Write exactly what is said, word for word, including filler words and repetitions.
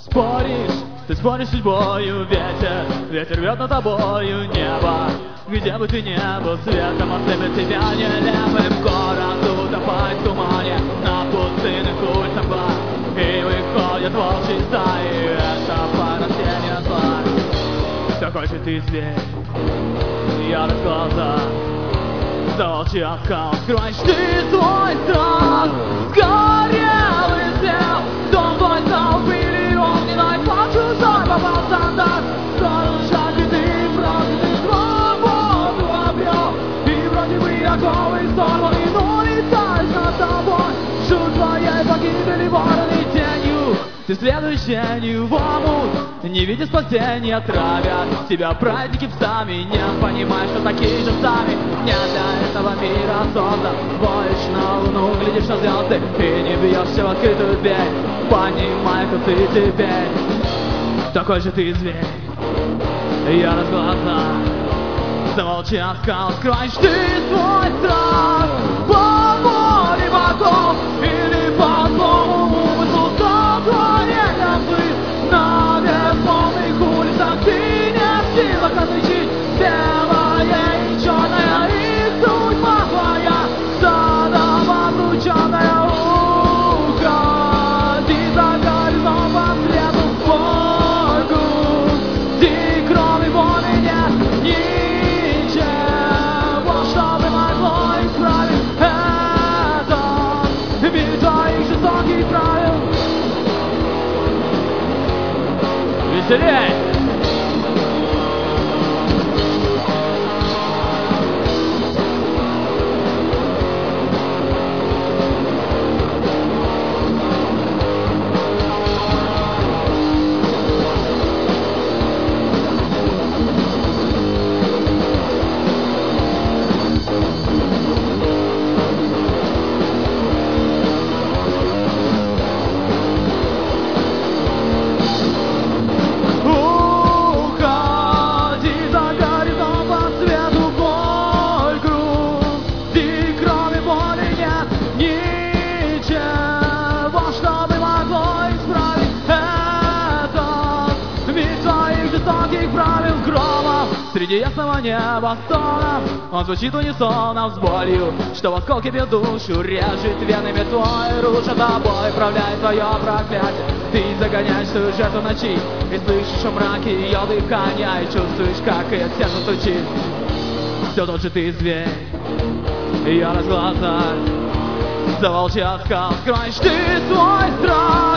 Споришь, ты споришь с судьбою, ветер, ветер рвет над тобою небо. Где бы ты ни был, светом ослепит тебя нелепым. Город утопает в тумане, на пустынных улицах бар. И выходят волчьи стаи, это порождение зла. Такой же ты зверь, ярых глаза. За волчий оскал скрываешь ты свой страх. Сгорел и сел, дом твой стал пылью, огненной под чужой попал стандарт. Солнышко ли ты, проклятый, свободу обрел. И вроде бы оковы сорваны, но летаешь над тобой. Шут твоей погибели вороны тенью. Ты следуешь тенью в омут, не видя спасения, травят тебя праздники псами. Не понимаешь, что такие же сами. Не для этого мира создан. Смотришь на луну, глядишь на звезды и не бьешься в открытую дверь. Понимай, кто ты теперь. Такой же ты зверь, ярость глаза. За волчий оскал скрываешь ты свой страх. По воле богов или по злому умыслу сотворения злых. На безмолвных улицах ты не в силах отличить белое и черное. И судьба твоя заново обрученная. Уходи за горизонт по свету твой груз. Где кроме боли нет ничего, чтобы могло исправить это. Мир твоих жестоких правил. Веселей! Среди ясного неба стона он звучит унисоном с болью, что в осколке бьет душу, режет венами твой, рушит тобой, управляет твое проклятие. Ты загоняешь свою жертву ночи и слышишь в мраке ее дыхание, и чувствуешь, как ее сердце стучит. Все тот же ты зверь, ярость глаза. За волчий оскал скрываешь ты свой страх.